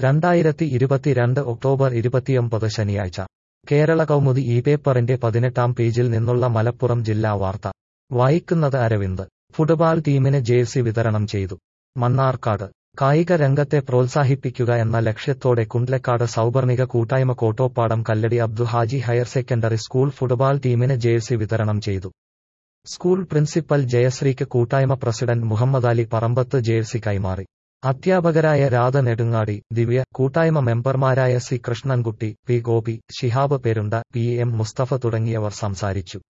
2022 October 29 ശനിയാഴ്ച കേരള കൗമുദി ഈ പേപ്പറിന്റെ 18-ാം പേജിൽ നിന്നുള്ള മലപ്പുറം ജില്ലാ വാർത്ത വായിക്കുന്നത് അരവിന്ദ്. ഫുട്ബാൾ ടീമിന് ജേഴ്സി വിതരണം ചെയ്തു. മണ്ണാർക്കാട് കായിക രംഗത്തെ പ്രോത്സാഹിപ്പിക്കുക എന്ന ലക്ഷ്യത്തോടെ കുണ്ട്ലക്കാട് സൗപർണിക കൂട്ടായ്മ Kottoppadam Kalladi Abdu Haji higher secondary school football ടീമിന് ജേഴ്സി വിതരണം ചെയ്തു. സ്കൂൾ പ്രിൻസിപ്പൽ ജയശ്രീക്ക് കൂട്ടായ്മ പ്രസിഡന്റ് മുഹമ്മദാലി പറമ്പത്ത് ജേഴ്സി കൈമാറി. അധ്യാപകരായ രാധ നെടുങ്ങാടി, ദിവ്യ, കൂട്ടായ്മ മെമ്പർമാരായ C Krishnankutty, P Gopi, Shihab Perunda, P M Musthafa തുടങ്ങിയവർ സംസാരിച്ചു.